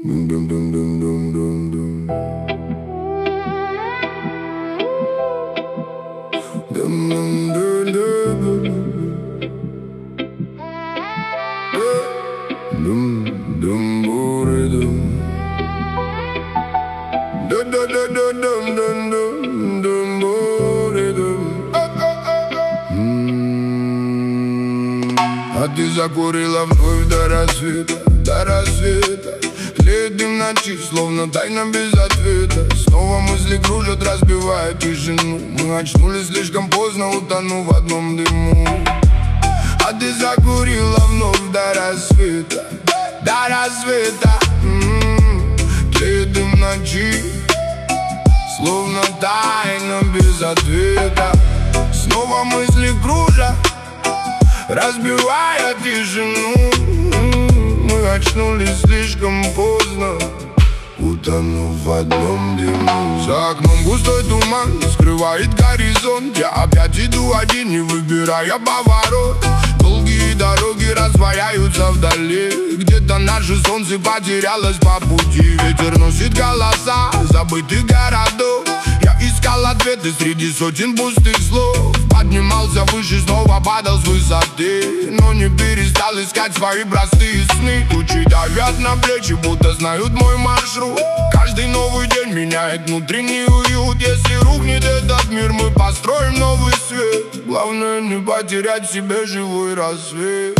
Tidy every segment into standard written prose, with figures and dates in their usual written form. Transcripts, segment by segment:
А ты закурила вновь до рассвета, до рассвета. Тлеет дым ночи, словно тайна без ответа. Снова мысли кружат, разбивая тишину. Мы очнулись слишком поздно, утонув в одном дыму. А ты закурила вновь до рассвета, до рассвета. Тлеет дым ночи, словно тайна без ответа. Снова мысли кружат, разбивая тишину. Мы очнулись слишком поздно, утонув в одном дыму. За окном густой туман скрывает горизонт. Я опять иду один, не выбирая поворот. Долгие дороги раздвояются вдали. Где-то наше солнце потерялось по пути. Ветер носит голоса забытых городов. Я искал ответы среди сотен пустых слов. Поднимался выше, снова падал с высоты, но не перестал искать свои простые сны. Тучи давят на плечи, будто знают мой маршрут. Каждый новый день меняет внутренний уют. Если рухнет этот мир, мы построим новый свет. Главное не потерять в себе живой рассвет.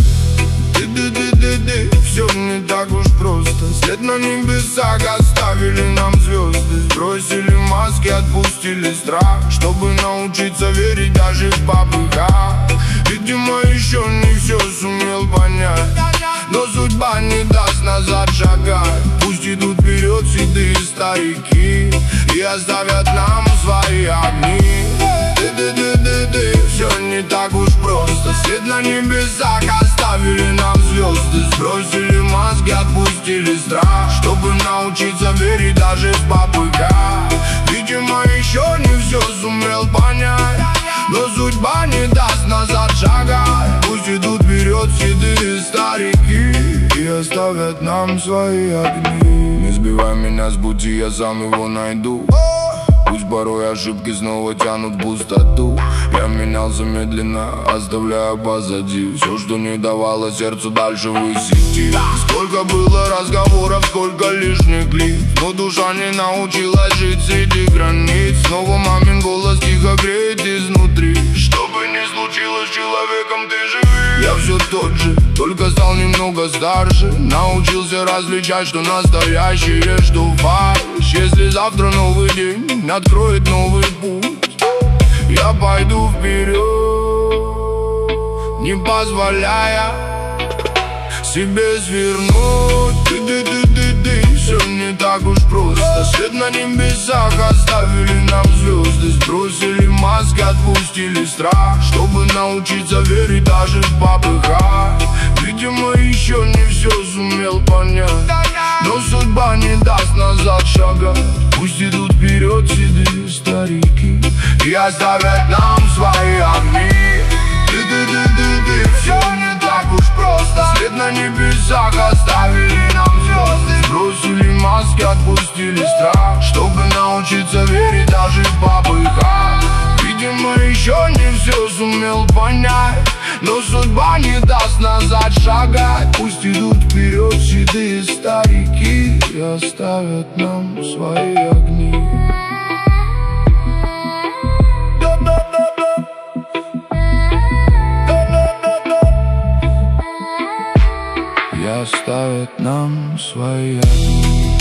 Все не так уж просто. След на небесах оставили нам звезды. Сбросили маски, отпустили страх, чтобы научиться верить даже в попыхах. Видимо, еще не все сумел понять, но судьба не даст назад шагать. Пусть идут вперед седые старики и оставят нам свои огни. Все не так уж просто. Свет на небесах оставили нам звезды. Сбросили маски, отпустили страх, чтобы научиться верить даже в попыхах. Видимо, еще не все сумел понять, но судьба не даст назад шагать. Пусть идут вперед седые старики и оставят нам свои огни. Не сбивай меня с пути, я сам его найду. Пусть порой ошибки снова тянут в пустоту. Я менялся медленно, оставляя позади все, что не давало сердцу дальше высидеть. Сколько было разговоров, сколько лишних лиц, но душа не научилась жить среди границ. Снова мамин голос тихо греет изнутри. Что бы ни случилось с человеком, ты живи. Я все тот же, только стал немного старше. Научился различать, что настоящее, что фальшь. Если завтра новый день откроет новый путь, я пойду вперед, не позволяя себе свернуть. Все не так уж просто. Свет на небесах оставили нам звезды. Сбросили маски, отпустили страх, чтобы научиться верить даже в попыхах. Видимо, еще не все сумел понять, но судьба не даст назад шагать. Пусть идут вперед седые старики и оставят нам свои огни. Все не так уж просто. Свет на небесах оставили нам звезды. Сбросили маски, отпустили страх, чтобы научиться верить даже в попыхах. Видимо, еще не все сумел понять, но судьба не даст назад шагать. Пусть идут вперед седые старики и оставят нам свои огни. И оставят нам свои огни.